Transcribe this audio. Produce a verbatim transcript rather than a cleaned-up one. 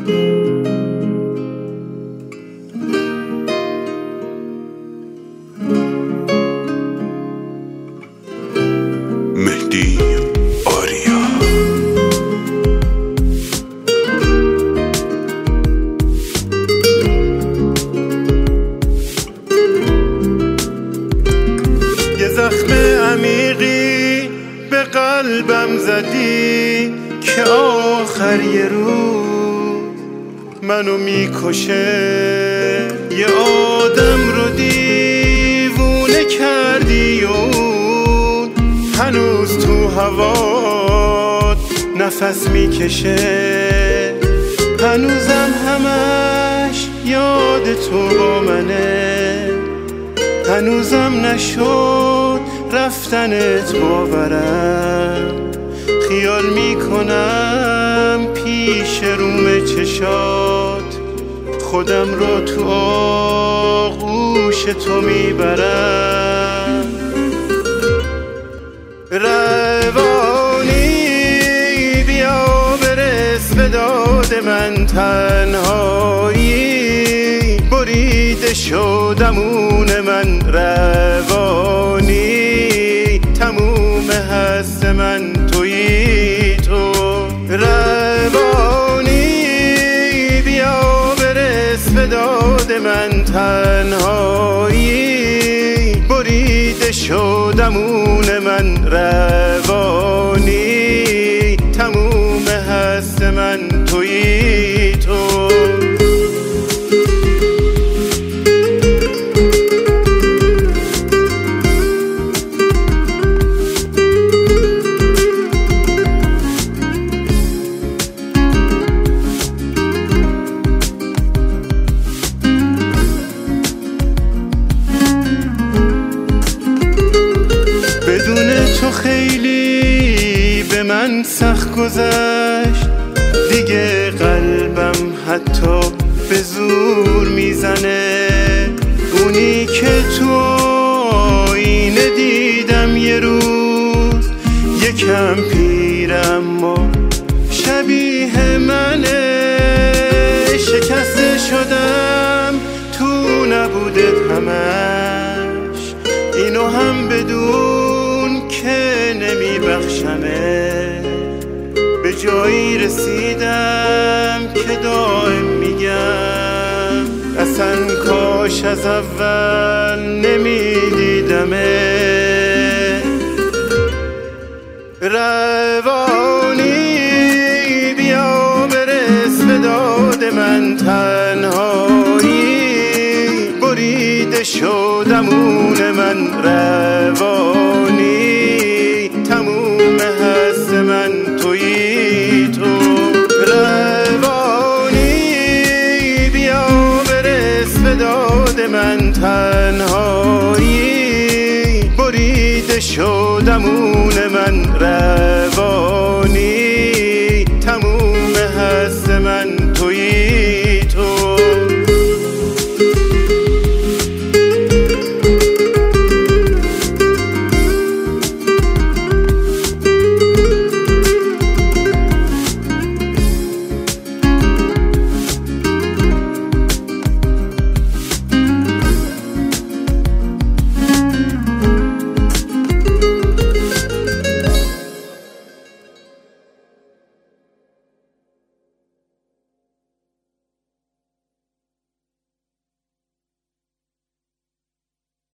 مهدی آریا. یه زخم عمیقی به قلبم زدی که آخر یه روز منو میکشه. یه آدم رو دیوونه کردی و هنوز تو هوات نفس میکشه. هنوزم همش یاد تو با منه، هنوزم نشد رفتنت باورم. خیال میکنم پیش روم چشات خودم رو تو آغوش تو میبرم. روانی بیا برس به داد من، تنهایی بریده شدمون من. روانی تموم هست من تویی تو. روانی بیا برس به داد من، تنهایی بریده شدمون من. روانی تموم هست من تویی تو. تو خیلی به من سخت گذشت دیگه، قلبم حتی به زور میزنه. اونی که تو آینه دیدم یه روز، یکم پیرم ما شبیه منه. شکسته شدم تو نبودت همش، اینو هم بدون که نمی بخشمه. به جایی رسیدم که دائم میگم اصلا کاش از اول نمی دیدمه. روانی بیا برس به داد من، تنهایی بریده شدمون من. روانی تموم هست من تویی تو. روانی بیا برس به داد من، تنهایی بریده شدمون من.